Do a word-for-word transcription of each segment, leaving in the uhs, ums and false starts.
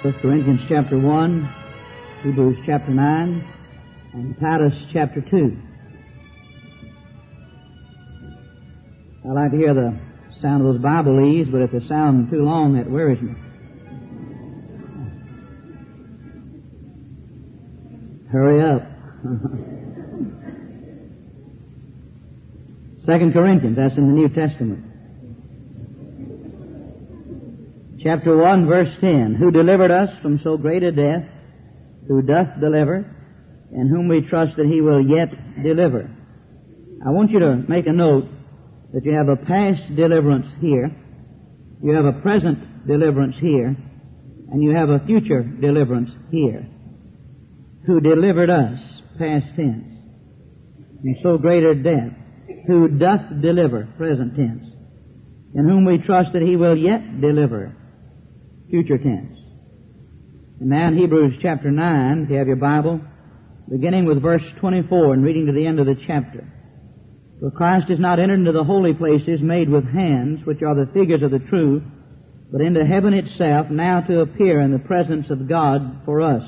First Corinthians chapter one, Hebrews chapter nine, and Titus chapter two. I like to hear the sound of those Bible leaves, but if they sound too long, that worries me. Hurry up. Second Corinthians, that's in the New Testament. Chapter one, verse ten. Who delivered us from so great a death, who doth deliver, and whom we trust that he will yet deliver. I want you to make a note that you have a past deliverance here, you have a present deliverance here, and you have a future deliverance here. Who delivered us, past tense, from so great a death, who doth deliver, present tense, in whom we trust that he will yet deliver, future tense. And now in Hebrews chapter nine, if you have your Bible, beginning with verse twenty-four and reading to the end of the chapter. For Christ is not entered into the holy places made with hands, which are the figures of the true, but into heaven itself, now to appear in the presence of God for us.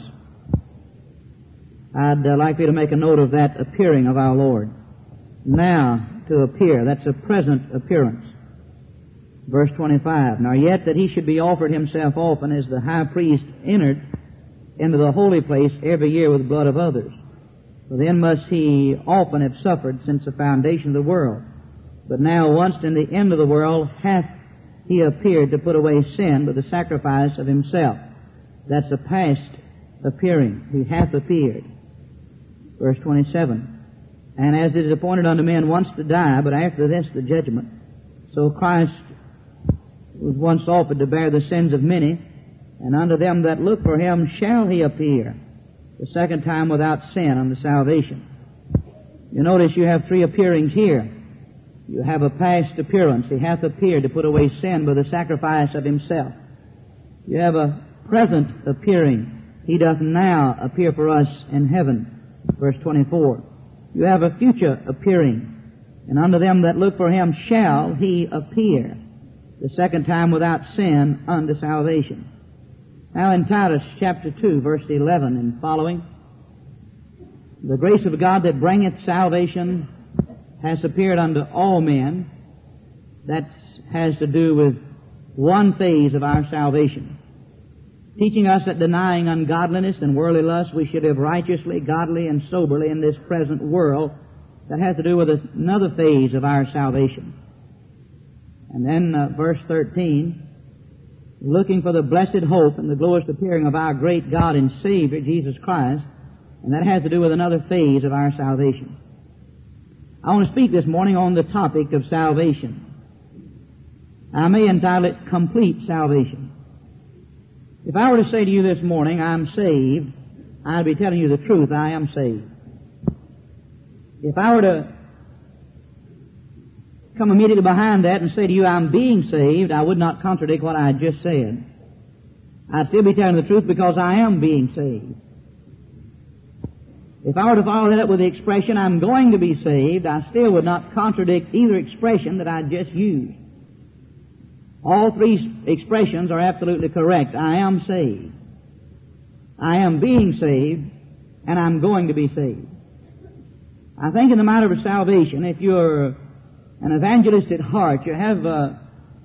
I'd uh, like you to make a note of that appearing of our Lord. Now to appear, that's a present appearance. Verse twenty-five, Nor yet that he should be offered himself often as the high priest entered into the holy place every year with blood of others. For then must he often have suffered since the foundation of the world. But now once in the end of the world hath he appeared to put away sin by the sacrifice of himself. That's a past appearing. He hath appeared. Verse twenty-seven, And as it is appointed unto men once to die, but after this the judgment, so Christ was once offered to bear the sins of many, and unto them that look for him shall he appear the second time without sin unto salvation. You notice you have three appearings here. You have a past appearance. He hath appeared to put away sin by the sacrifice of himself. You have a present appearing. He doth now appear for us in heaven. Verse twenty-four. You have a future appearing. And unto them that look for him shall he appear the second time without sin unto salvation. Now in Titus chapter two, verse eleven and following, the grace of God that bringeth salvation has appeared unto all men. That has to do with one phase of our salvation, teaching us that denying ungodliness and worldly lust, we should live righteously, godly, and soberly in this present world. That has to do with another phase of our salvation. And then uh, verse thirteen, looking for the blessed hope and the glorious appearing of our great God and Savior, Jesus Christ, and that has to do with another phase of our salvation. I want to speak this morning on the topic of salvation. I may entitle it Complete Salvation. If I were to say to you this morning, I'm saved, I'd be telling you the truth, I am saved. If I were to come immediately behind that and say to you, I'm being saved, I would not contradict what I had just said. I'd still be telling the truth because I am being saved. If I were to follow that up with the expression, I'm going to be saved, I still would not contradict either expression that I just used. All three expressions are absolutely correct. I am saved, I am being saved, and I'm going to be saved. I think in the matter of salvation, if you're an evangelist at heart, you have a,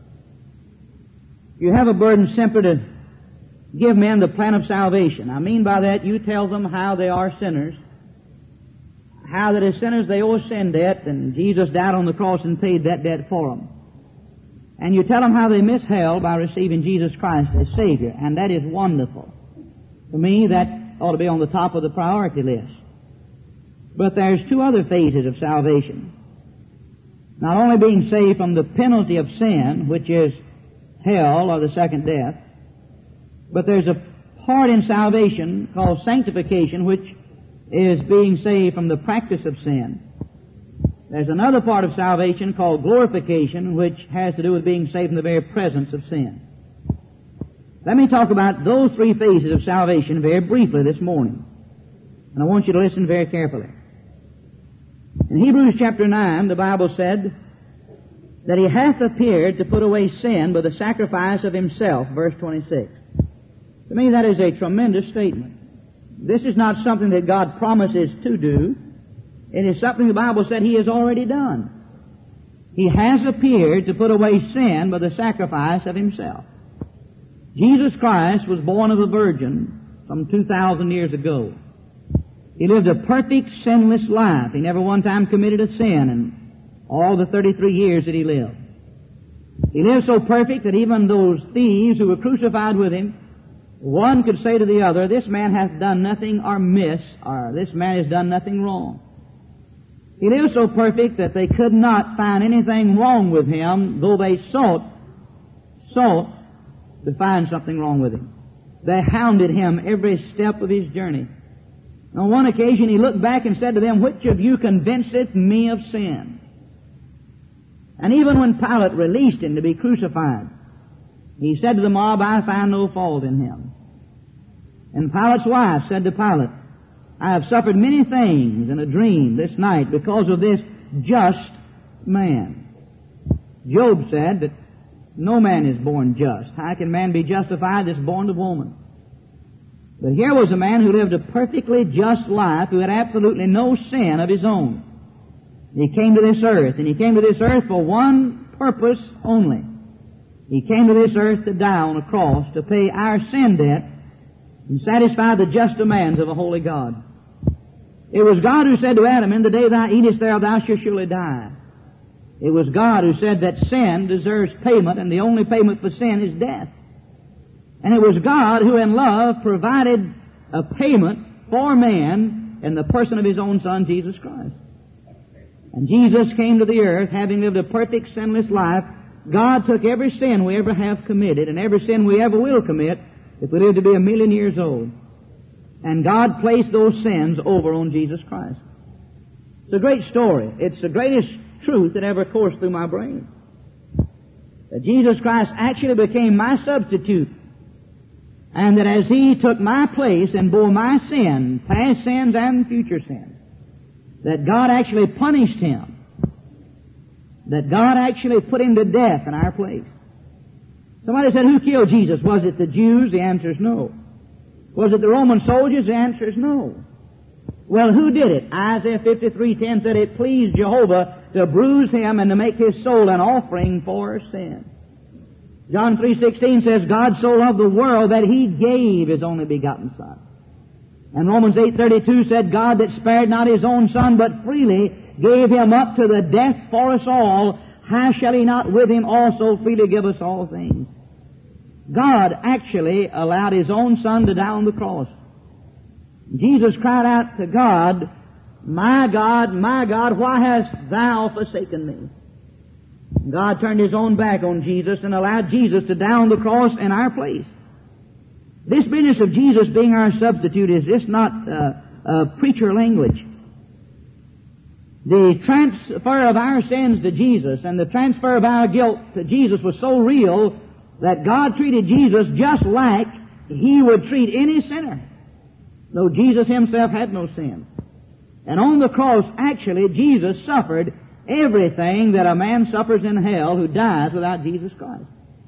you have a burden simply to give men the plan of salvation. I mean by that, you tell them how they are sinners, how that as sinners they owe sin debt, and Jesus died on the cross and paid that debt for them. And you tell them how they miss hell by receiving Jesus Christ as Savior, and that is wonderful. To me, that ought to be on the top of the priority list. But there's two other phases of salvation. Not only being saved from the penalty of sin, which is hell or the second death, but there's a part in salvation called sanctification, which is being saved from the practice of sin. There's another part of salvation called glorification, which has to do with being saved from the very presence of sin. Let me talk about those three phases of salvation very briefly this morning. And I want you to listen very carefully. In Hebrews chapter nine, the Bible said that he hath appeared to put away sin by the sacrifice of himself, verse twenty-six. To me, that is a tremendous statement. This is not something that God promises to do. It is something the Bible said He has already done. He has appeared to put away sin by the sacrifice of Himself. Jesus Christ was born of a virgin some two thousand years ago. He lived a perfect, sinless life. He never one time committed a sin in all the thirty-three years that He lived. He lived so perfect that even those thieves who were crucified with Him, one could say to the other, this man hath done nothing amiss, or this man has done nothing wrong. He lived so perfect that they could not find anything wrong with Him, though they sought, sought to find something wrong with Him. They hounded Him every step of His journey. On one occasion He looked back and said to them, which of you convinceth me of sin? And even when Pilate released Him to be crucified, He said to the mob, I find no fault in Him. And Pilate's wife said to Pilate, I have suffered many things in a dream this night because of this just man. Job said that no man is born just. How can man be justified that's born of woman? But here was a man who lived a perfectly just life, who had absolutely no sin of his own. He came to this earth, and He came to this earth for one purpose only. He came to this earth to die on a cross, to pay our sin debt and satisfy the just demands of a holy God. It was God who said to Adam, in the day thou eatest thereof, thou shalt surely die. It was God who said that sin deserves payment, and the only payment for sin is death. And it was God who in love provided a payment for man in the person of His own Son, Jesus Christ. And Jesus came to the earth, having lived a perfect, sinless life. God took every sin we ever have committed, and every sin we ever will commit, if we live to be a million years old. And God placed those sins over on Jesus Christ. It's a great story. It's the greatest truth that ever coursed through my brain. That Jesus Christ actually became my substitute. And that as He took my place and bore my sin, past sins and future sins, that God actually punished Him. That God actually put Him to death in our place. Somebody said, who killed Jesus? Was it the Jews? The answer is no. Was it the Roman soldiers? The answer is no. Well, who did it? Isaiah fifty-three ten said it pleased Jehovah to bruise Him and to make His soul an offering for sin. John three sixteen says, God so loved the world that He gave His only begotten Son. And Romans eight thirty-two said, God that spared not His own Son, but freely gave Him up to the death for us all, how shall He not with Him also freely give us all things? God actually allowed His own Son to die on the cross. Jesus cried out to God, my God, my God, why hast Thou forsaken me? God turned His own back on Jesus and allowed Jesus to die on the cross in our place. This business of Jesus being our substitute, is this not uh, uh, preacher language? The transfer of our sins to Jesus and the transfer of our guilt to Jesus was so real that God treated Jesus just like He would treat any sinner, though Jesus Himself had no sin. And on the cross, actually, Jesus suffered everything that a man suffers in hell who dies without Jesus Christ.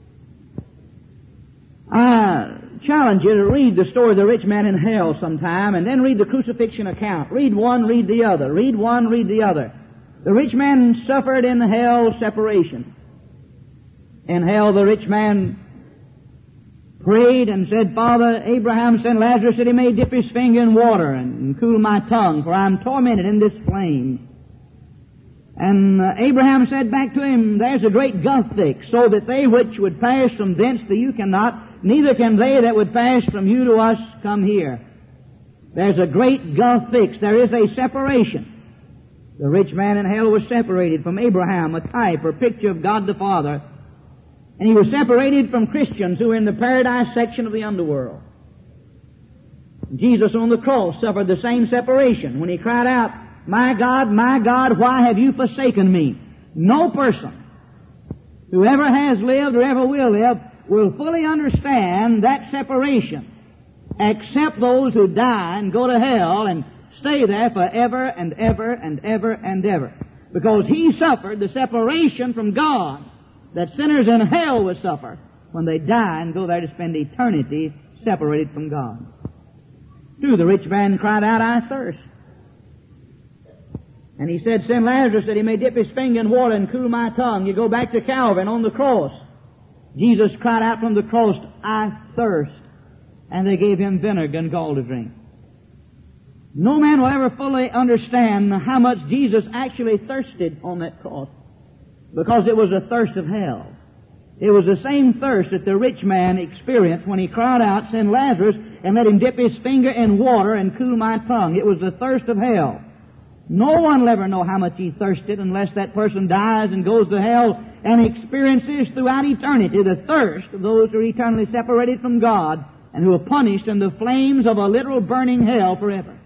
I challenge you to read the story of the rich man in hell sometime, and then read the crucifixion account. Read one, read the other. Read one, read the other. The rich man suffered in hell separation. In hell, the rich man prayed and said, Father, Abraham sent Lazarus that he may dip his finger in water and cool my tongue, for I am tormented in this flame. And uh, Abraham said back to him, there's a great gulf fixed, so that they which would pass from thence to you cannot, neither can they that would pass from you to us come here. There's a great gulf fixed. There is a separation. The rich man in hell was separated from Abraham, a type or picture of God the Father. And he was separated from Christians who were in the paradise section of the underworld. Jesus on the cross suffered the same separation when He cried out, my God, my God, why have you forsaken me? No person who ever has lived or ever will live will fully understand that separation, except those who die and go to hell and stay there forever and ever and ever and ever. Because He suffered the separation from God that sinners in hell will suffer when they die and go there to spend eternity separated from God. Two, the rich man cried out, I thirst. And he said, send Lazarus that he may dip his finger in water and cool my tongue. You go back to Calvary and on the cross, Jesus cried out from the cross, I thirst. And they gave him vinegar and gall to drink. No man will ever fully understand how much Jesus actually thirsted on that cross, because it was a thirst of hell. It was the same thirst that the rich man experienced when he cried out, send Lazarus and let him dip his finger in water and cool my tongue. It was the thirst of hell. No one will ever know how much he thirsted unless that person dies and goes to hell and experiences throughout eternity the thirst of those who are eternally separated from God and who are punished in the flames of a literal burning hell forever.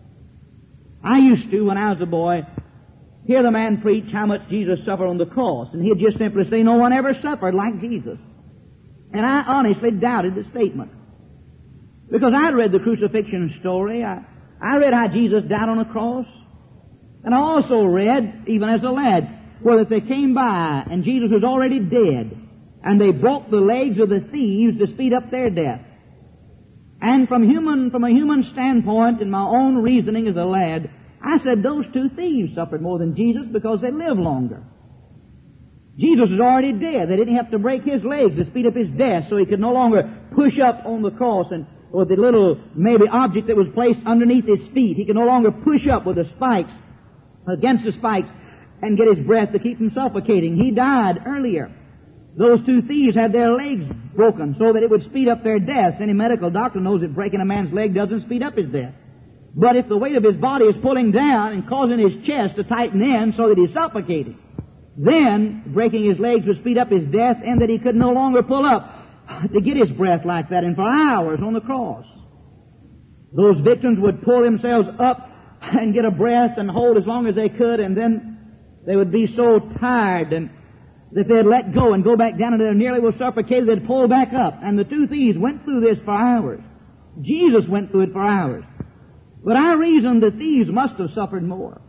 I used to, when I was a boy, hear the man preach how much Jesus suffered on the cross, and he'd just simply say, no one ever suffered like Jesus. And I honestly doubted the statement. Because I'd read the crucifixion story. I, I read how Jesus died on a cross. And I also read, even as a lad, where that they came by and Jesus was already dead, and they broke the legs of the thieves to speed up their death. And from human, from a human standpoint, in my own reasoning as a lad, I said those two thieves suffered more than Jesus because they lived longer. Jesus was already dead. They didn't have to break his legs to speed up his death, so he could no longer push up on the cross and with the little maybe object that was placed underneath his feet. He could no longer push up with the spikes against the spikes and get his breath to keep from suffocating. He died earlier. Those two thieves had their legs broken so that it would speed up their deaths. Any medical doctor knows that breaking a man's leg doesn't speed up his death. But if the weight of his body is pulling down and causing his chest to tighten in so that he's suffocating, then breaking his legs would speed up his death, and that he could no longer pull up to get his breath like that, and for hours on the cross. Those victims would pull themselves up and get a breath and hold as long as they could, and then they would be so tired and that they'd let go and go back down, and they nearly were suffocated. They'd pull back up. And the two thieves went through this for hours. Jesus went through it for hours. But I reasoned the thieves must have suffered more.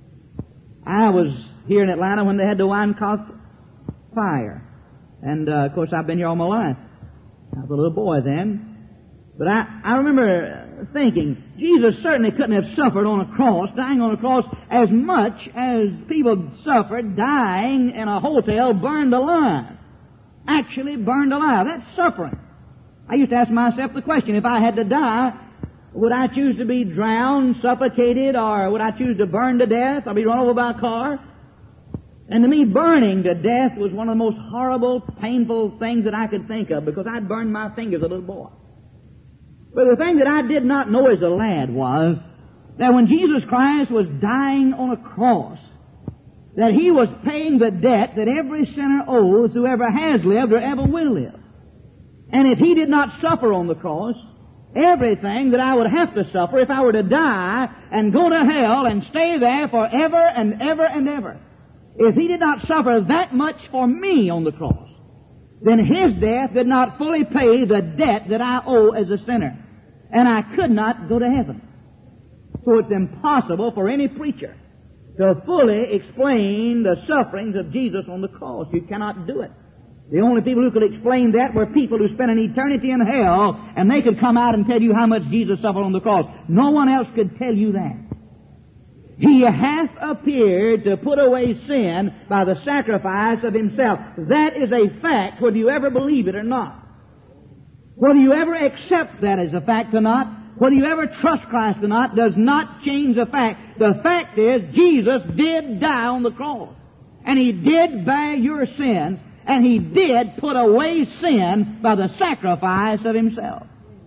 I was here in Atlanta when they had the Wyandotte fire. And, uh, of course, I've been here all my life. I was a little boy then. But I, I remember thinking, Jesus certainly couldn't have suffered on a cross, dying on a cross, as much as people suffered dying in a hotel burned alive. Actually burned alive. That's suffering. I used to ask myself the question, if I had to die, would I choose to be drowned, suffocated, or would I choose to burn to death, or be run over by a car? And to me, burning to death was one of the most horrible, painful things that I could think of, because I'd burned my fingers as a little boy. But the thing that I did not know as a lad was that when Jesus Christ was dying on a cross, that He was paying the debt that every sinner owes, whoever has lived or ever will live. And if He did not suffer on the cross, everything that I would have to suffer if I were to die and go to hell and stay there forever and ever and ever, if He did not suffer that much for me on the cross, then His death did not fully pay the debt that I owe as a sinner. And I could not go to heaven. So it's impossible for any preacher to fully explain the sufferings of Jesus on the cross. You cannot do it. The only people who could explain that were people who spent an eternity in hell, and they could come out and tell you how much Jesus suffered on the cross. No one else could tell you that. He hath appeared to put away sin by the sacrifice of Himself. That is a fact, whether you ever believe it or not. Whether you ever accept that as a fact or not, whether you ever trust Christ or not, does not change the fact. The fact is, Jesus did die on the cross. And He did bear your sins, and He did put away sin by the sacrifice of Himself.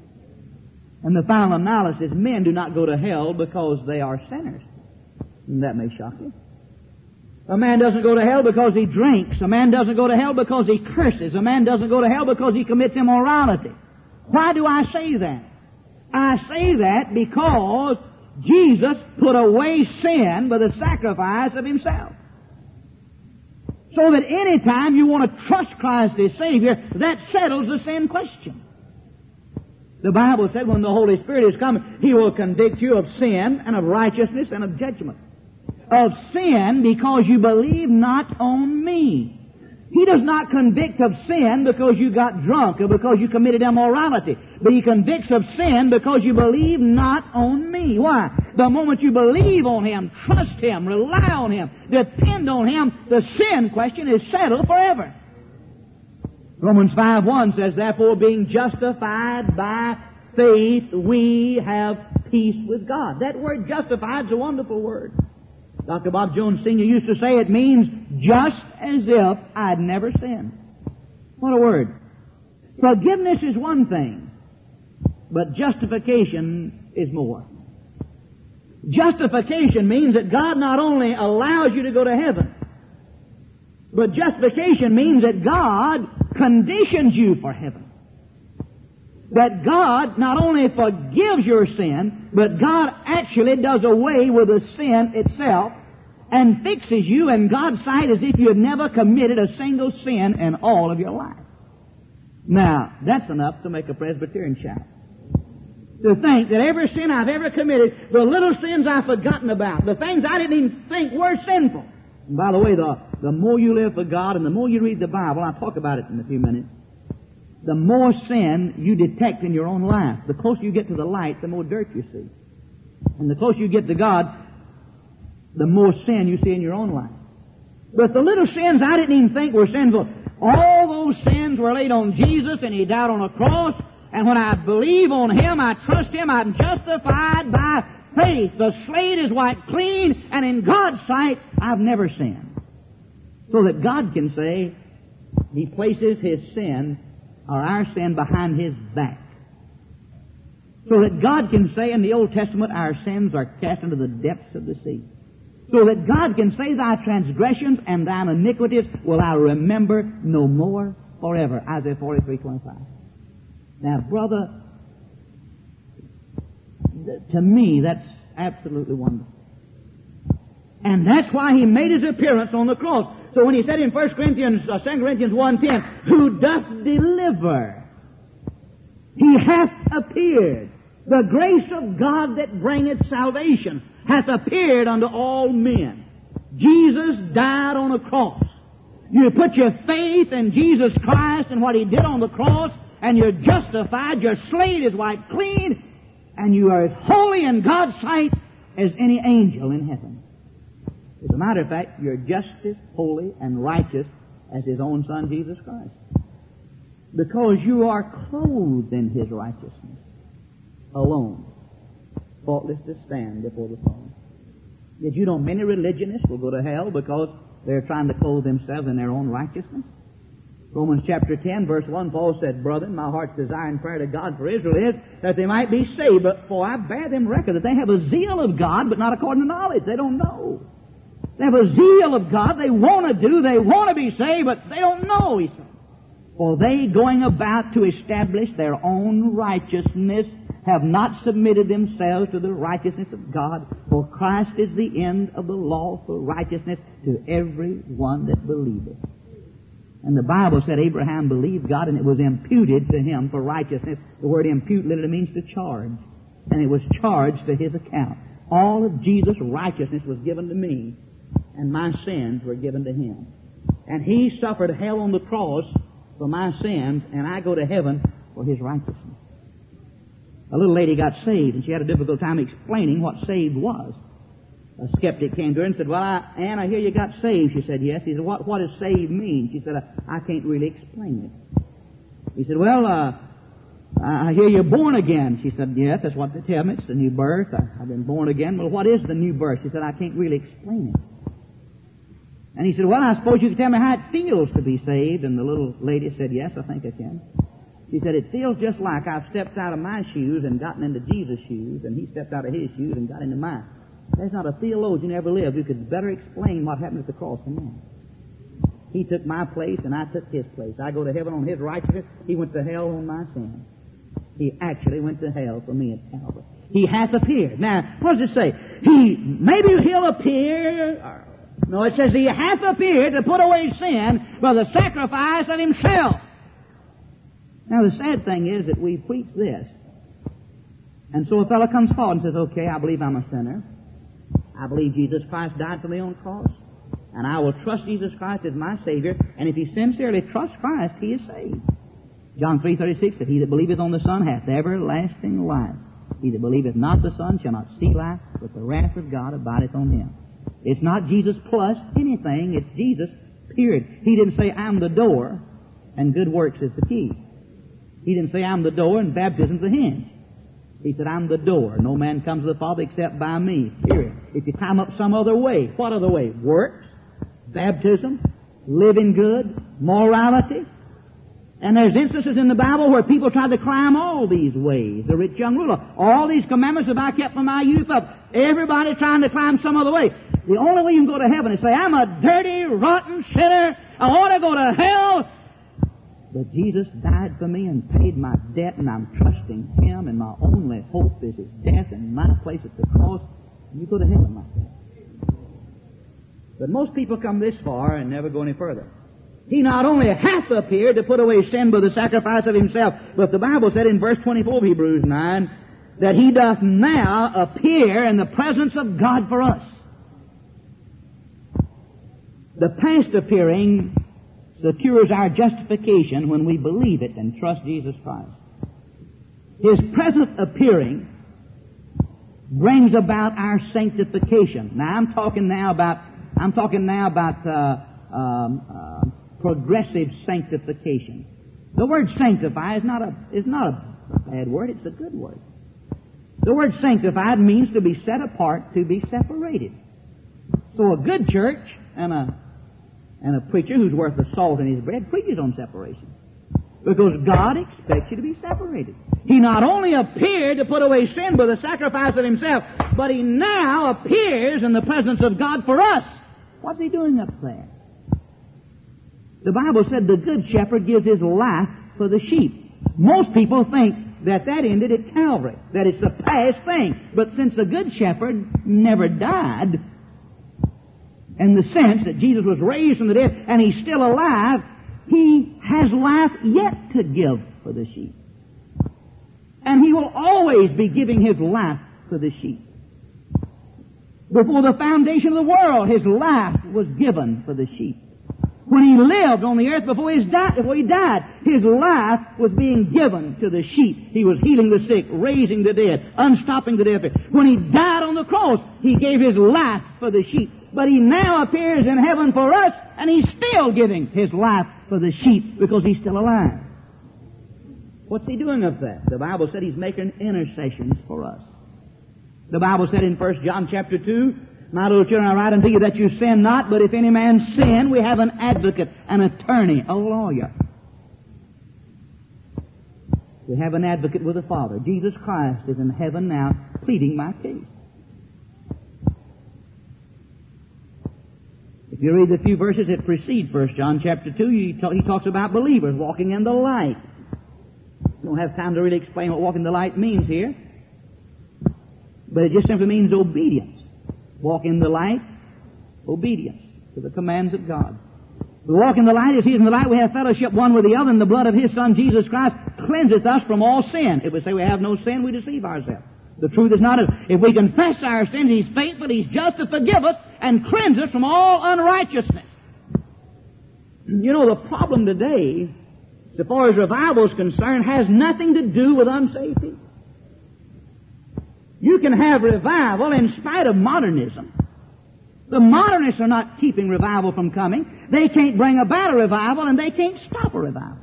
And the final analysis, men do not go to hell because they are sinners. And that may shock you. A man doesn't go to hell because he drinks. A man doesn't go to hell because he curses. A man doesn't go to hell because he commits immorality. Why do I say that? I say that because Jesus put away sin by the sacrifice of Himself. So that any time you want to trust Christ as Savior, that settles the sin question. The Bible said when the Holy Spirit is come, He will convict you of sin and of righteousness and of judgment. Of sin because you believe not on me. He does not convict of sin because you got drunk or because you committed immorality. But He convicts of sin because you believe not on Me. Why? The moment you believe on Him, trust Him, rely on Him, depend on Him, the sin question is settled forever. Romans five one says, therefore, being justified by faith, we have peace with God. That word justified is a wonderful word. Doctor Bob Jones Senior used to say it means just as if I'd never sinned. What a word. Forgiveness is one thing, but justification is more. Justification means that God not only allows you to go to heaven, but justification means that God conditions you for heaven. That God not only forgives your sin, but God actually does away with the sin itself and fixes you in God's sight as if you had never committed a single sin in all of your life. Now, that's enough to make a Presbyterian shout. To think that every sin I've ever committed, the little sins I've forgotten about, the things I didn't even think were sinful. And by the way, the, the more you live for God and the more you read the Bible, I'll talk about it in a few minutes, the more sin you detect in your own life. The closer you get to the light, the more dirt you see. And the closer you get to God, the more sin you see in your own life. But the little sins I didn't even think were sinful, all those sins were laid on Jesus and He died on a cross. And when I believe on Him, I trust Him, I'm justified by faith. The slate is wiped clean, and in God's sight, I've never sinned. So that God can say, He places His sin or our sin behind His back. So that God can say in the Old Testament, our sins are cast into the depths of the sea. So that God can say, thy transgressions and thine iniquities will I remember no more forever. Isaiah forty-three twenty-five. Now, brother, to me, that's absolutely wonderful. And that's why He made His appearance on the cross. So when He said in First Corinthians, uh, Second Corinthians one ten, who doth deliver, He hath appeared. The grace of God that bringeth salvation hath appeared unto all men. Jesus died on a cross. You put your faith in Jesus Christ and what He did on the cross, and you're justified. Your slate is wiped clean, and you are as holy in God's sight as any angel in heaven. As a matter of fact, you're just as holy and righteous as His own Son, Jesus Christ. Because you are clothed in His righteousness alone, faultless to stand before the throne. Yet you know many religionists will go to hell because they're trying to clothe themselves in their own righteousness. Romans chapter ten, verse one, Paul said, brethren, my heart's desire and prayer to God for Israel is that they might be saved. But for I bear them record that they have a zeal of God, but not according to knowledge. They don't know. They have a zeal of God. They want to do. They want to be saved, but they don't know, he said. For they, going about to establish their own righteousness, have not submitted themselves to the righteousness of God. For Christ is the end of the law for righteousness to every one that believeth. And the Bible said Abraham believed God, and it was imputed to him for righteousness. The word impute literally means to charge. And it was charged to his account. All of Jesus' righteousness was given to me, and my sins were given to Him. And He suffered hell on the cross for my sins, and I go to heaven for His righteousness. A little lady got saved, and she had a difficult time explaining what saved was. A skeptic came to her and said, well, I, Ann, I hear you got saved. She said, yes. He said, what, what does saved mean? She said, I, I can't really explain it. He said, well, uh, I hear you're born again. She said, yes, that's what they tell me. It's the new birth. I, I've been born again. Well, what is the new birth? She said, I can't really explain it. And he said, well, I suppose you can tell me how it feels to be saved. And the little lady said, yes, I think I can. She said, it feels just like I've stepped out of my shoes and gotten into Jesus' shoes, and He stepped out of His shoes and got into mine. There's not a theologian ever lived who could better explain what happened at the cross than that. He took my place and I took His place. I go to heaven on His righteousness. He went to hell on my sin. He actually went to hell for me at Calvary. He hath appeared. Now, what does it say? He, maybe He'll appear. Or, no, it says He hath appeared to put away sin by the sacrifice of Himself. Now, the sad thing is that we preach this. And so a fellow comes forward and says, okay, I believe I'm a sinner. I believe Jesus Christ died for me on the cross. and I will trust Jesus Christ as my Savior, and if he sincerely trusts Christ, he is saved. John three thirty-six said, He that believeth on the Son hath everlasting life. He that believeth not the Son shall not see life, but the wrath of God abideth on him. It's not Jesus plus anything, it's Jesus, period. He didn't say, I'm the door, and good works is the key. He didn't say, I'm the door, and baptism's the hinge. He said, I'm the door. No man comes to the Father except by me, period. If you climb up some other way, what other way? Works, baptism, living good, morality. And there's instances in the Bible where people tried to climb all these ways. The rich young ruler. All these commandments have I kept from my youth up. Everybody trying to climb some other way. The only way you can go to heaven is say, I'm a dirty, rotten sinner. I want to go to hell. But Jesus died for me and paid my debt, and I'm trusting Him, and my only hope is His death and my place at the cross. And you go to heaven like that. But most people come this far and never go any further. He not only hath appeared to put away sin by the sacrifice of Himself, but the Bible said in verse twenty-four of Hebrews nine, that He doth now appear in the presence of God for us. The past appearing secures our justification when we believe it and trust Jesus Christ. His present appearing brings about our sanctification. Now I'm talking now about I'm talking now about uh, um, uh, progressive sanctification. The word sanctify is not a is not a bad word; it's a good word. The word sanctified means to be set apart, to be separated. So a good church and a and a preacher who's worth the salt in his bread preaches on separation, because God expects you to be separated. He not only appeared to put away sin by the sacrifice of Himself, but He now appears in the presence of God for us. What's He doing up there? The Bible said the good shepherd gives his life for the sheep. Most people think that that ended at Calvary, that it's a past thing. But since the good shepherd never died, in the sense that Jesus was raised from the dead and He's still alive, He has life yet to give for the sheep. And He will always be giving His life for the sheep. Before the foundation of the world, His life was given for the sheep. When He lived on the earth before, his di- before He died, His life was being given to the sheep. He was healing the sick, raising the dead, unstopping the deaf. When He died on the cross, He gave His life for the sheep. But He now appears in heaven for us, and He's still giving His life for the sheep because He's still alive. What's He doing of that? The Bible said He's making intercessions for us. The Bible said in First John chapter two, My little children, I write unto you that you sin not, but if any man sin, we have an advocate, an attorney, a lawyer. We have an advocate with the Father. Jesus Christ is in heaven now pleading my case. If you read the few verses that precede First John chapter two, he, ta- he talks about believers walking in the light. We don't have time to really explain what walking in the light means here. But it just simply means obedience. Walk in the light, obedience to the commands of God. We walk in the light as He is in the light. We have fellowship one with the other, and the blood of His Son, Jesus Christ, cleanseth us from all sin. If we say we have no sin, we deceive ourselves. The truth is not, if we confess our sins, He's faithful, He's just to forgive us and cleanse us from all unrighteousness. You know, the problem today, so far as revival is concerned, has nothing to do with unsaved people. You can have revival in spite of modernism. The modernists are not keeping revival from coming. They can't bring about a revival, and they can't stop a revival.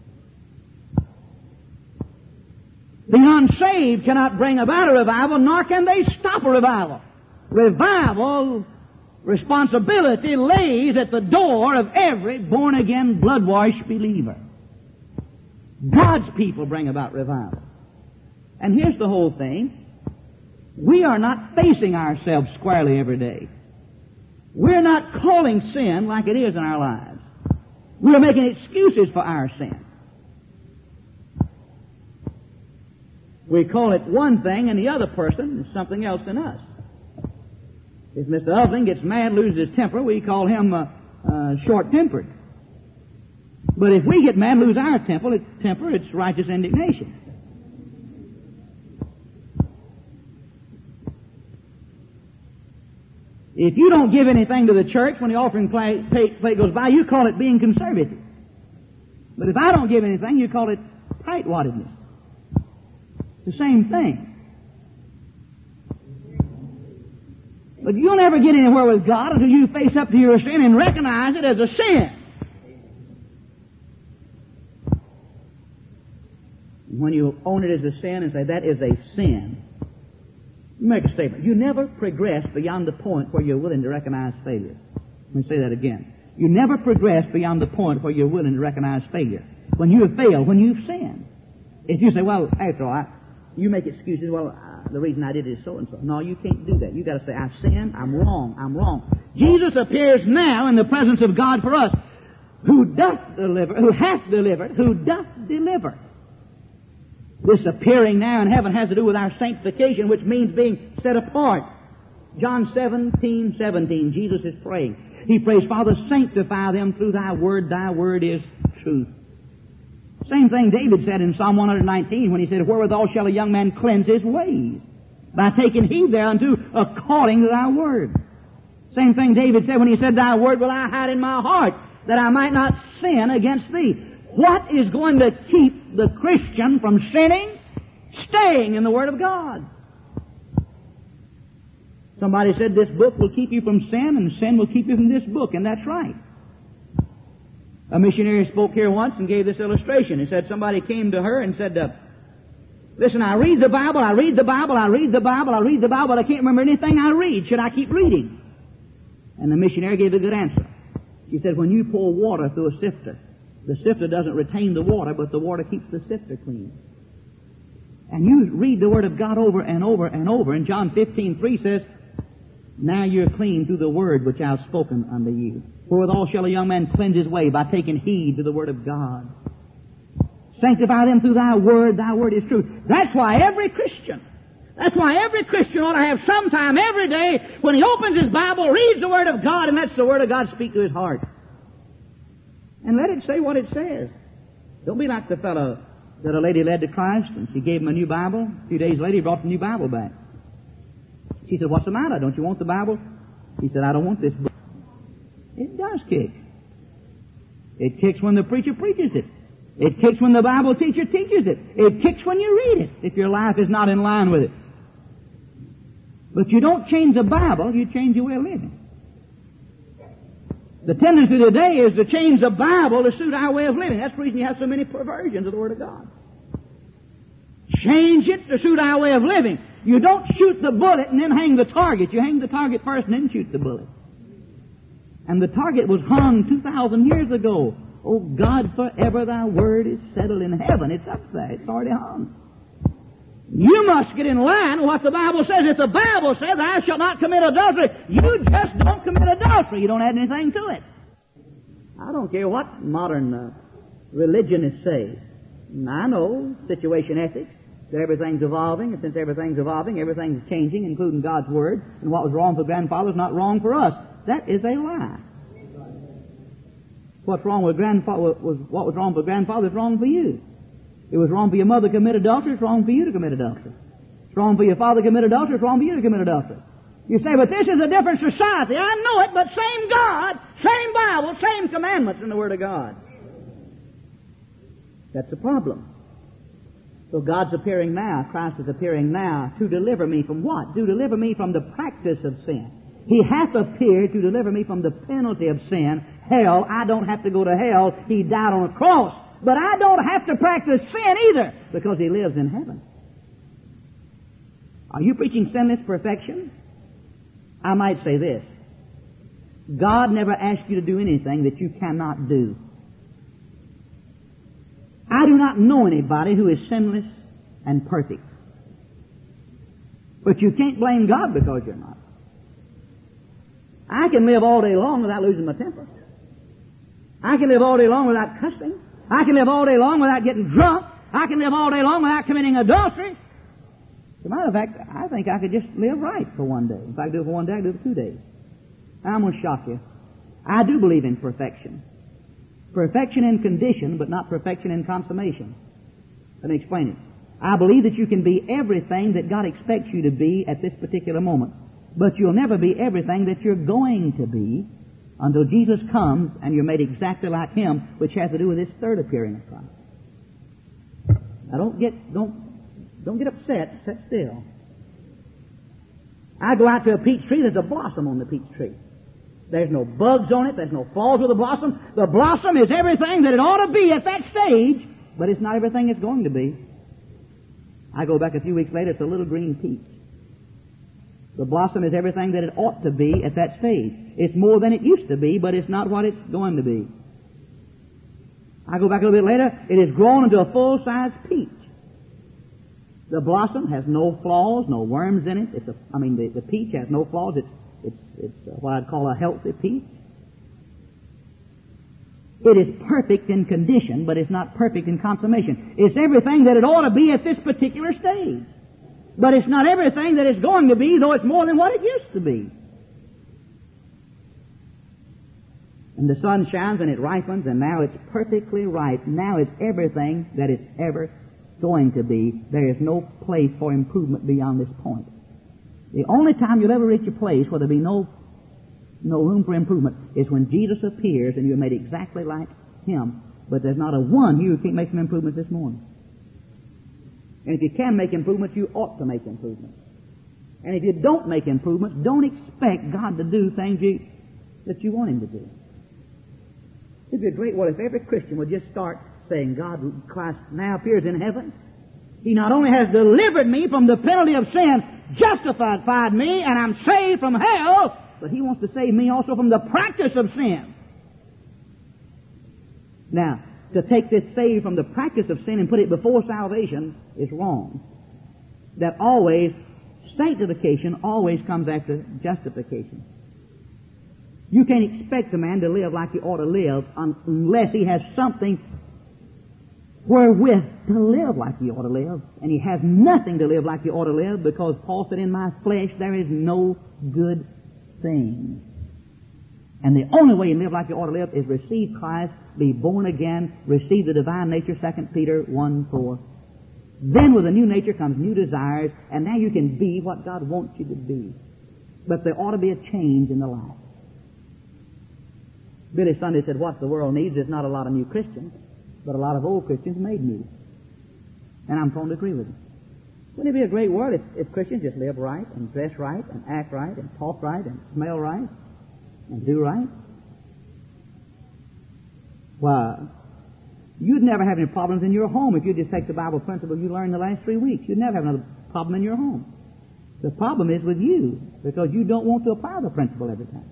The unsaved cannot bring about a revival, nor can they stop a revival. Revival responsibility lays at the door of every born-again, blood-washed believer. God's people bring about revival. And here's the whole thing. We are not facing ourselves squarely every day. We're not calling sin like it is in our lives. We're making excuses for our sin. We call it one thing, and the other person is something else than us. If Mister Ovling gets mad, loses his temper, we call him uh, uh, short-tempered. But if we get mad, lose our temper, it's, temper, it's righteous indignation. If you don't give anything to the church when the offering plate, plate goes by, you call it being conservative. But if I don't give anything, you call it tightwaddedness. It's the same thing. But you'll never get anywhere with God until you face up to your sin and recognize it as a sin. When you own it as a sin and say, that is a sin, you make a statement. You never progress beyond the point where you're willing to recognize failure. Let me say that again. You never progress beyond the point where you're willing to recognize failure. When you have failed, when you've sinned. If you say, well, after all, I, you make excuses, well, uh, the reason I did it is so and so. No, you can't do that. You've got to say, I sinned, I'm wrong, I'm wrong. Jesus appears now in the presence of God for us, who doth deliver, who hath delivered, who doth deliver. This appearing now in heaven has to do with our sanctification, which means being set apart. John seventeen, seventeen, Jesus is praying. He prays, Father, sanctify them through Thy word. Thy word is truth. Same thing David said in Psalm one nineteen when he said, wherewithal shall a young man cleanse his ways? By taking heed thereunto according to Thy word. Same thing David said when he said, Thy word will I hide in my heart, that I might not sin against Thee. What is going to keep the Christian from sinning? Staying in the Word of God. Somebody said this book will keep you from sin, and sin will keep you from this book, and that's right. A missionary spoke here once and gave this illustration. He said somebody came to her and said, uh, listen, I read the Bible, I read the Bible, I read the Bible, I read the Bible, but I can't remember anything I read. Should I keep reading? And the missionary gave a good answer. She said, when you pour water through a sifter, the sifter doesn't retain the water, but the water keeps the sifter clean. And you read the Word of God over and over and over, and John fifteen three says, now you're clean through the Word which I have spoken unto you. Wherewithal shall a young man cleanse his way? By taking heed to the Word of God. Sanctify them through Thy Word. Thy Word is truth. That's why every Christian, that's why every Christian ought to have some time every day when he opens his Bible, reads the Word of God, and lets the Word of God speak to his heart. And let it say what it says. Don't be like the fellow that a lady led to Christ, and she gave him a new Bible. A few days later, he brought the new Bible back. She said, what's the matter? Don't you want the Bible? He said, I don't want this book. It does kick. It kicks when the preacher preaches it. It kicks when the Bible teacher teaches it. It kicks when you read it, if your life is not in line with it. But you don't change the Bible, you change your way of living. The tendency today is to change the Bible to suit our way of living. That's the reason you have so many perversions of the Word of God. Change it to suit our way of living. You don't shoot the bullet and then hang the target. You hang the target first and then shoot the bullet. And the target was hung two thousand years ago. Oh God, forever Thy Word is settled in heaven. It's up there. It's already hung. You must get in line with what the Bible says. If the Bible says, thou shalt not commit adultery, you just don't commit adultery. You don't add anything to it. I don't care what modern uh, religionists say. I know situation ethics. That everything's evolving, and since everything's evolving, everything's changing, including God's Word. And what was wrong for grandfather is not wrong for us. That is a lie. What's wrong with grandfather was what was wrong for grandfather is wrong for you. It was wrong for your mother to commit adultery, it's wrong for you to commit adultery. It's wrong for your father to commit adultery, it's wrong for you to commit adultery. You say, but this is a different society. I know it, but same God, same Bible, same commandments in the Word of God. That's the problem. So God's appearing now, Christ is appearing now to deliver me from what? To deliver me from the practice of sin. He hath appeared to deliver me from the penalty of sin. Hell, I don't have to go to hell. He died on a cross. But I don't have to practice sin either, because He lives in heaven. Are you preaching sinless perfection? I might say this. God never asked you to do anything that you cannot do. I do not know anybody who is sinless and perfect. But you can't blame God because you're not. I can live all day long without losing my temper. I can live all day long without cussing. I can live all day long without getting drunk. I can live all day long without committing adultery. As a matter of fact, I think I could just live right for one day. If I could do it for one day, I could do it for two days. I'm going to shock you. I do believe in perfection. Perfection in condition, but not perfection in consummation. Let me explain it. I believe that you can be everything that God expects you to be at this particular moment. But you'll never be everything that you're going to be until Jesus comes and you're made exactly like Him, which has to do with His third appearing of Christ. Now don't get, don't, don't get upset. Sit still. I go out to a peach tree, there's a blossom on the peach tree. There's no bugs on it, there's no flaws with the blossom. The blossom is everything that it ought to be at that stage, but it's not everything it's going to be. I go back a few weeks later, it's a little green peach. The blossom is everything that it ought to be at that stage. It's more than it used to be, but it's not what it's going to be. I go back a little bit later, it has grown into a full-size peach. The blossom has no flaws, no worms in it. It's a, I mean, the, the peach has no flaws. It's, it's, it's what I'd call a healthy peach. It is perfect in condition, but it's not perfect in consummation. It's everything that it ought to be at this particular stage. But it's not everything that it's going to be, though it's more than what it used to be. And the sun shines and it ripens, and now it's perfectly ripe. Now it's everything that it's ever going to be. There is no place for improvement beyond this point. The only time you'll ever reach a place where there'll be no, no room for improvement is when Jesus appears and you're made exactly like Him. But there's not a one here who can't make some improvements this morning. And if you can make improvements, you ought to make improvements. And if you don't make improvements, don't expect God to do things you, that you want Him to do. It'd be a great, well, if every Christian would just start saying, God, Christ now appears in heaven. He not only has delivered me from the penalty of sin, justified me, and I'm saved from hell, but He wants to save me also from the practice of sin. Now, to take this saved from the practice of sin and put it before salvation is wrong. That always, sanctification always comes after justification. You can't expect a man to live like he ought to live unless he has something wherewith to live like he ought to live. And he has nothing to live like he ought to live, because Paul said, in my flesh there is no good thing. And the only way you live like you ought to live is receive Christ, be born again, receive the divine nature, Second Peter one four. Then with a new nature comes new desires, and now you can be what God wants you to be. But there ought to be a change in the life. Billy Sunday said, what the world needs is not a lot of new Christians, but a lot of old Christians made new. And I'm prone to agree with him. Wouldn't it be a great world if, if Christians just live right, and dress right, and act right, and talk right, and smell right, and do right? Why, you'd never have any problems in your home if you just take the Bible principle you learned the last three weeks. You'd never have another problem in your home. The problem is with you, because you don't want to apply the principle every time.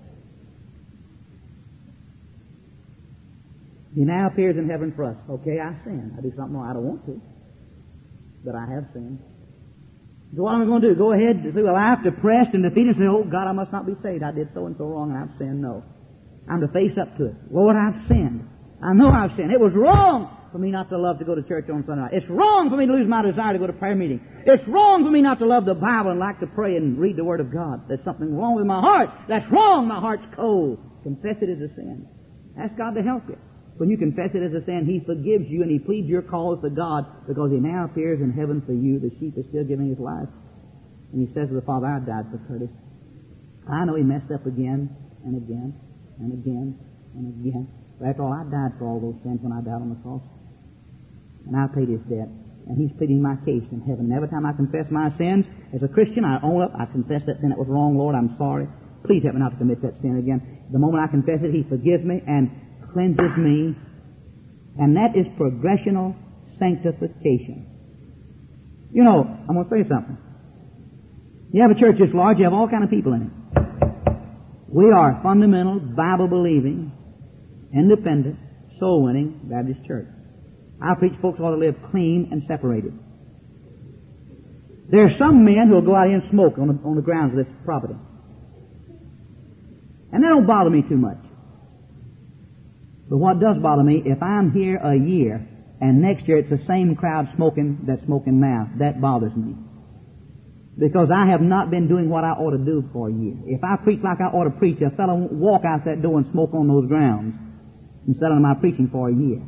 He now appears in heaven for us. Okay, I sin. I do something wrong. I don't want to, but I have sinned. So what am I going to do? Go ahead through a life depressed and defeated and say, oh, God, I must not be saved. I did so and so wrong and I've sinned. No. I'm to face up to it. Lord, I've sinned. I know I've sinned. It was wrong for me not to love to go to church on Sunday night. It's wrong for me to lose my desire to go to prayer meeting. It's wrong for me not to love the Bible and like to pray and read the Word of God. There's something wrong with my heart. That's wrong. My heart's cold. Confess it as a sin. Ask God to help you. When you confess it as a sin, He forgives you and He pleads your cause to God, because He now appears in heaven for you. The sheep is still giving his life. And He says to the Father, I died for Curtis. I know he messed up again and again and again and again. But after all, I died for all those sins when I died on the cross. And I paid His debt. And He's pleading my case in heaven. And every time I confess my sins, as a Christian, I own up. I confess that sin that was wrong. Lord, I'm sorry. Please help me not to commit that sin again. The moment I confess it, He forgives me and cleanses me. And that is progressional sanctification. You know, I'm going to say something. You have a church this large, you have all kind of people in it. We are a fundamental, Bible-believing, independent, soul-winning Baptist church. I preach folks ought to live clean and separated. There are some men who will go out here and smoke on the, on the grounds of this property. And that don't bother me too much. But what does bother me, if I'm here a year and next year it's the same crowd smoking that's smoking now, that bothers me. Because I have not been doing what I ought to do for a year. If I preach like I ought to preach, a fellow won't walk out that door and smoke on those grounds instead of my preaching for a year.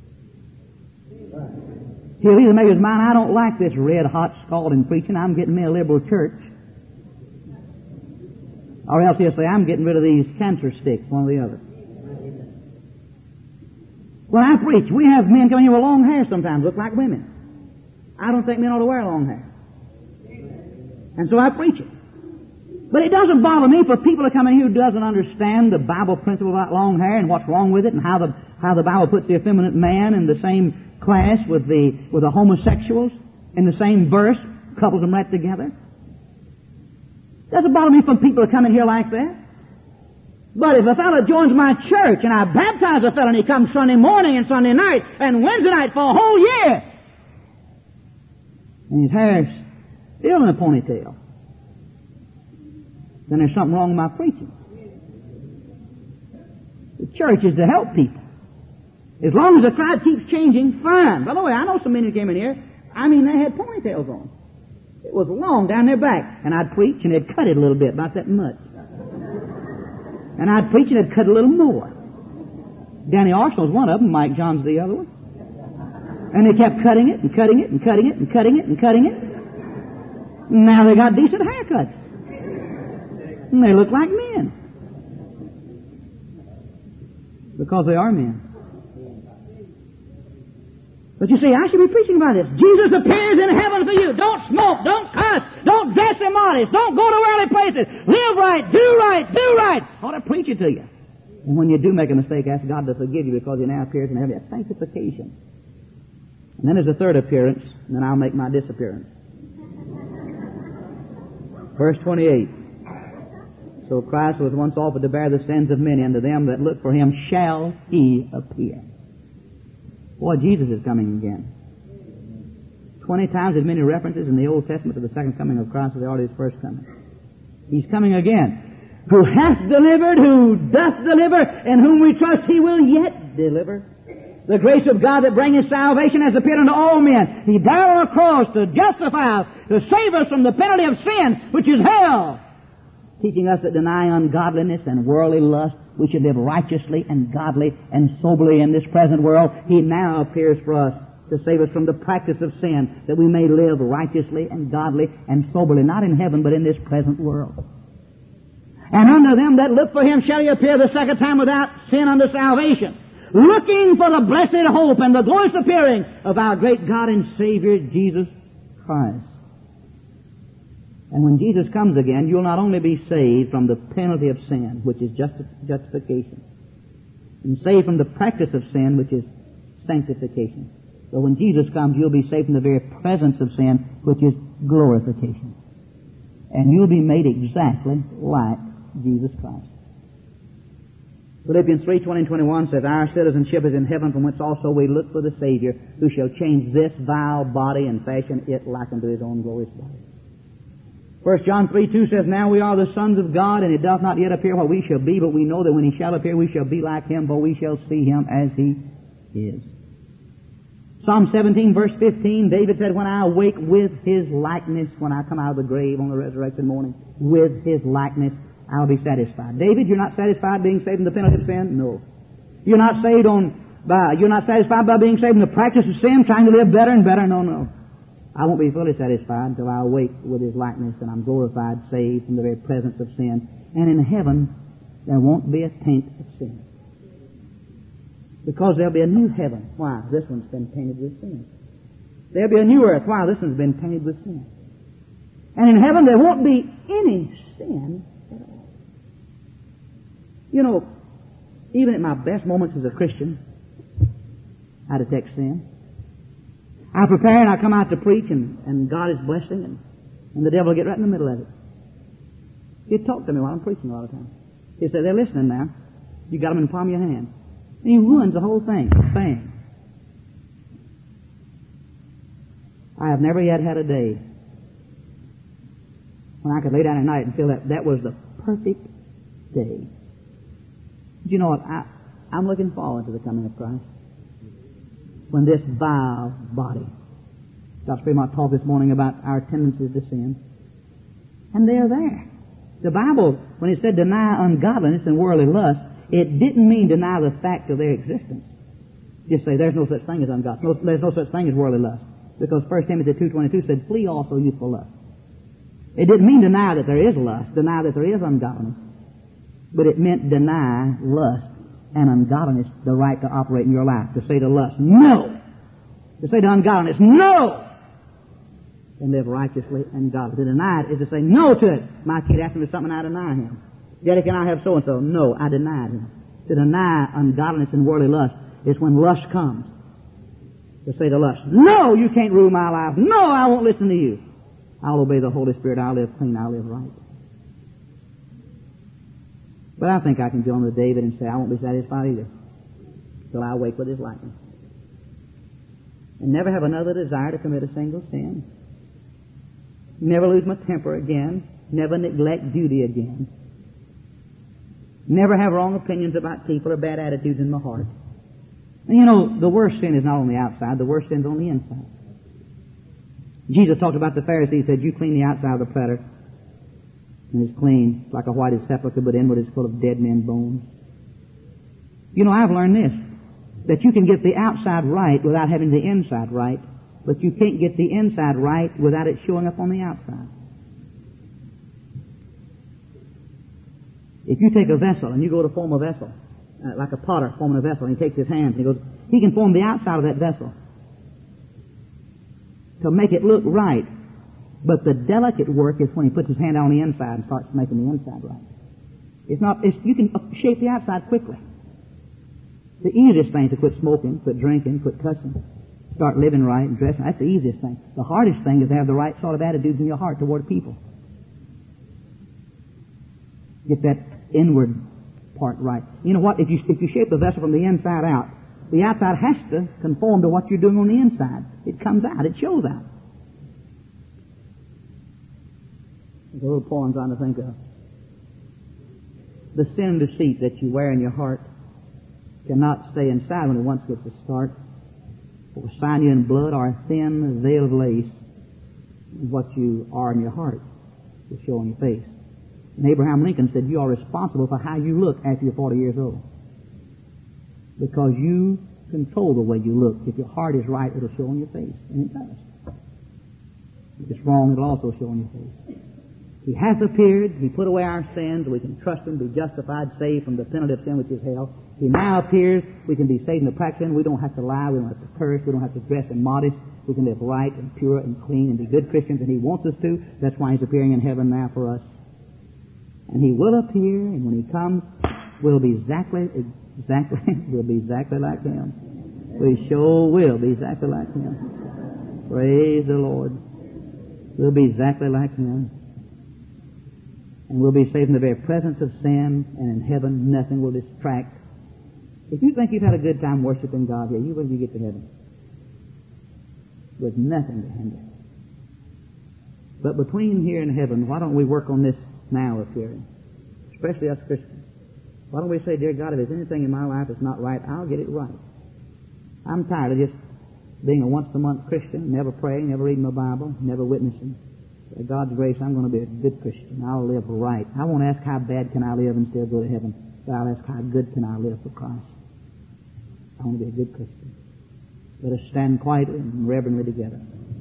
He'll either make his mind, I don't like this red hot scalding preaching, I'm getting me a liberal church. Or else he'll say, I'm getting rid of these cancer sticks, one or the other. When I preach, we have men coming here with long hair sometimes, look like women. I don't think men ought to wear long hair. And so I preach it. But it doesn't bother me for people to come in here who doesn't understand the Bible principle about long hair and what's wrong with it and how the how the Bible puts the effeminate man in the same class with the with the homosexuals in the same verse, couples them right together. It doesn't bother me for people to come in here like that. But if a fellow joins my church and I baptize a fellow and he comes Sunday morning and Sunday night and Wednesday night for a whole year, and his hair's still in a ponytail, then there's something wrong with my preaching. The church is to help people. As long as the crowd keeps changing, fine. By the way, I know some men who came in here, I mean, they had ponytails on. It was long down their back. And I'd preach and they'd cut it a little bit, about that much. And I'd preach and they'd cut a little more. Danny Arsenal's one of them, Mike John's the other one. And they kept cutting it and cutting it and cutting it and cutting it and cutting it. Now they got decent haircuts. And they look like men. Because they are men. But you see, I should be preaching about this. Jesus appears in heaven for you. Don't smoke. Don't cuss. Don't dress immodest. Don't go to worldly places. Live right. Do right. Do right. I ought to preach it to you. And when you do make a mistake, ask God to forgive you because He now appears in heaven. That's sanctification. And then there's a third appearance, and then I'll make my disappearance. Verse twenty-eight. So Christ was once offered to bear the sins of many, and to them that look for Him shall He appear. Boy, Jesus is coming again. Twenty times as many references in the Old Testament to the second coming of Christ as there are to His first coming. He's coming again. Who hath delivered, who doth deliver, and whom we trust He will yet deliver. The grace of God that bringeth salvation has appeared unto all men. He died on a cross to justify us, to save us from the penalty of sin, which is hell. Teaching us that deny ungodliness and worldly lust, we should live righteously and godly and soberly in this present world. He now appears for us to save us from the practice of sin, that we may live righteously and godly and soberly, not in heaven, but in this present world. And unto them that look for Him shall He appear the second time without sin unto salvation, looking for the blessed hope and the glorious appearing of our great God and Savior, Jesus Christ. And when Jesus comes again, you'll not only be saved from the penalty of sin, which is justi- justification, and saved from the practice of sin, which is sanctification. So when Jesus comes, you'll be saved from the very presence of sin, which is glorification. And you'll be made exactly like Jesus Christ. Philippians three, twenty and twenty-one says, Our citizenship is in heaven, from whence also we look for the Savior, who shall change this vile body and fashion it like unto His own glorious body. First John three, two says, Now we are the sons of God, and it doth not yet appear what we shall be, but we know that when He shall appear, we shall be like Him, for we shall see Him as He is. Psalm seventeen, verse fifteen, David said, When I awake with His likeness, when I come out of the grave on the resurrection morning, with His likeness, I'll be satisfied. David, you're not satisfied being saved from the penalty of sin? No. You're not saved on, by, you're not satisfied by being saved in the practice of sin, trying to live better and better? No, no. I won't be fully satisfied until I awake with His likeness and I'm glorified, saved from the very presence of sin. And in heaven, there won't be a taint of sin. Because there'll be a new heaven. Why? This one's been tainted with sin. There'll be a new earth. Why? This one's been tainted with sin. And in heaven, there won't be any sin at all. You know, even at my best moments as a Christian, I detect sin. I prepare and I come out to preach, and, and God is blessing, and, and the devil will get right in the middle of it. He'll talk to me while I'm preaching a lot of times. He'll say, They're listening now. You got them in the palm of your hand. And he ruins the whole thing. Bang. I have never yet had a day when I could lay down at night and feel that that was the perfect day. But you know what? I, I'm looking forward to the coming of Christ. When this vile body. Doctor Fremont talked this morning about our tendencies to sin. And they're there. The Bible, when it said deny ungodliness and worldly lust, it didn't mean deny the fact of their existence. Just say there's no such thing as ungodliness. No, there's no such thing as worldly lust. Because First Timothy two twenty-two said, Flee also youthful lust. It didn't mean deny that there is lust, deny that there is ungodliness. but it meant deny lust and ungodliness the right to operate in your life. To say to lust, no! To say to ungodliness, no! And live righteously and godly. To deny it is to say no to it. My kid asked me for something, I deny him. Daddy, can I have so-and-so? No, I denied him. To deny ungodliness and worldly lust is when lust comes. To say to lust, no, you can't rule my life. No, I won't listen to you. I'll obey the Holy Spirit. I'll live clean. I'll live right. But I think I can join with David and say, I won't be satisfied either till I wake with His likeness. And never have another desire to commit a single sin. Never lose my temper again. Never neglect duty again. Never have wrong opinions about people or bad attitudes in my heart. And you know, the worst sin is not on the outside, the worst sin is on the inside. Jesus talked about the Pharisees. He said, you clean the outside of the platter, and it's clean, it's like a white sepulchre, but inward is full of dead men's bones. You know, I've learned this, that you can get the outside right without having the inside right, but you can't get the inside right without it showing up on the outside. If you take a vessel and you go to form a vessel, uh, like a potter forming a vessel, and he takes his hands and he goes, he can form the outside of that vessel to make it look right. But the delicate work is when he puts his hand on the inside and starts making the inside right. It's not, it's, you can shape the outside quickly. The easiest thing is to quit smoking, quit drinking, quit cussing, start living right and dressing. That's the easiest thing. The hardest thing is to have the right sort of attitudes in your heart toward people. Get that inward part right. You know what? If you, if you shape the vessel from the inside out, the outside has to conform to what you're doing on the inside. It comes out. It shows out. There's a little poem I'm trying to think of. The sin and deceit that you wear in your heart cannot stay inside when it once gets a start. For sign you in blood or a thin veil of lace, what you are in your heart will show on your face. And Abraham Lincoln said, you are responsible for how you look after you're forty years old. Because you control the way you look. If your heart is right, it'll show on your face. And it does. If it's wrong, it'll also show on your face. He hath appeared. He put away our sins. We can trust Him, be justified, saved from the penalty of sin, which is hell. He now appears. We can be saved in the practice. We don't have to lie. We don't have to curse. We don't have to dress immodest. We can live right and pure and clean and be good Christians, and He wants us to. That's why He's appearing in heaven now for us. And He will appear, and when He comes, we'll be exactly, exactly, we'll be exactly like Him. We sure will be exactly like Him. Praise the Lord. We'll be exactly like Him. And we'll be saved in the very presence of sin, and in heaven nothing will distract. If you think you've had a good time worshiping God here, you will you get to heaven. With nothing to hinder. But between here and heaven, why don't we work on this now appearing? Especially us Christians. Why don't we say, dear God, if there's anything in my life that's not right, I'll get it right. I'm tired of just being a once-a-month Christian, never praying, never reading my Bible, never witnessing. By God's grace, I'm going to be a good Christian. I'll live right. I won't ask how bad can I live and still go to heaven, but I'll ask how good can I live for Christ. I want to be a good Christian. Let us stand quietly and reverently together.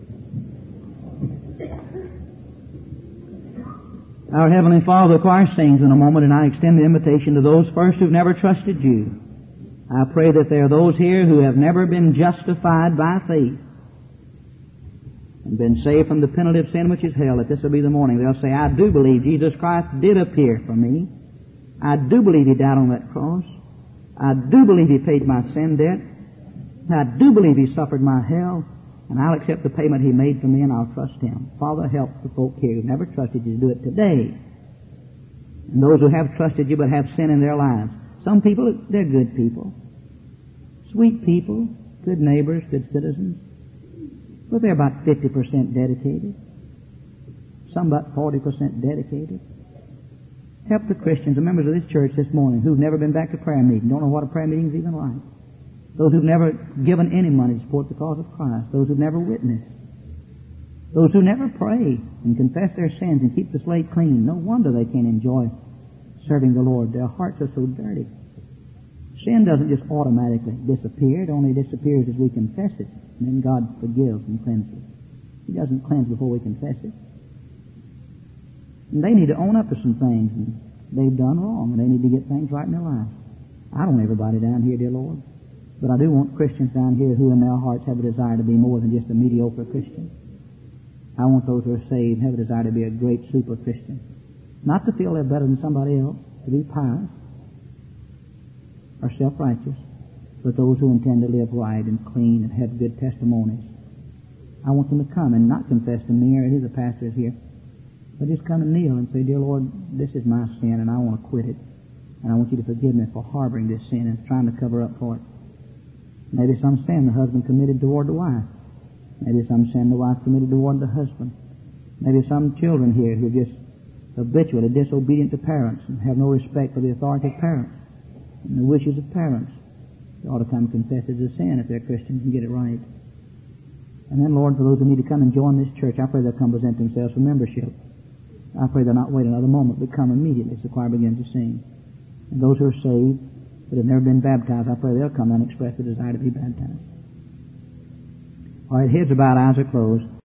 Our Heavenly Father, the choir sings in a moment, and I extend the invitation to those first who've never trusted You. I pray that there are those here who have never been justified by faith and been saved from the penalty of sin, which is hell, that this will be the morning. They'll say, I do believe Jesus Christ did appear for me. I do believe He died on that cross. I do believe He paid my sin debt. I do believe He suffered my hell. And I'll accept the payment He made for me, and I'll trust Him. Father, help the folk here who've never trusted You to do it today. And those who have trusted You but have sin in their lives. Some people, they're good people. Sweet people, good neighbors, good citizens. But they're about fifty percent dedicated. Some about forty percent dedicated. Help the Christians, the members of this church this morning, who've never been back to prayer meeting, don't know what a prayer meeting's even like. Those who've never given any money to support the cause of Christ. Those who've never witnessed. Those who never pray and confess their sins and keep the slate clean. No wonder they can't enjoy serving the Lord. Their hearts are so dirty. Sin doesn't just automatically disappear. It only disappears as we confess it. And then God forgives and cleanses. He doesn't cleanse before we confess it. And they need to own up to some things and they've done wrong and they need to get things right in their lives. I don't want everybody down here, dear Lord, but I do want Christians down here who in their hearts have a desire to be more than just a mediocre Christian. I want those who are saved and have a desire to be a great super Christian. Not to feel they're better than somebody else, to be pious or self-righteous, but those who intend to live right and clean and have good testimonies. I want them to come and not confess to me or any of the pastors here, but just come and kneel and say, Dear Lord, this is my sin and I want to quit it. And I want you to forgive me for harboring this sin and trying to cover up for it. Maybe some sin the husband committed toward the wife. Maybe some sin the wife committed toward the husband. Maybe some children here who are just habitually disobedient to parents and have no respect for the authority of parents and the wishes of parents. They ought to come and confess it's a sin if they're Christians and get it right. And then, Lord, for those who need to come and join this church, I pray they'll come present themselves for membership. I pray they'll not wait another moment, but come immediately as the choir begins to sing. And those who are saved, but have never been baptized, I pray they'll come and express the desire to be baptized. All right, heads are bowed, eyes are closed.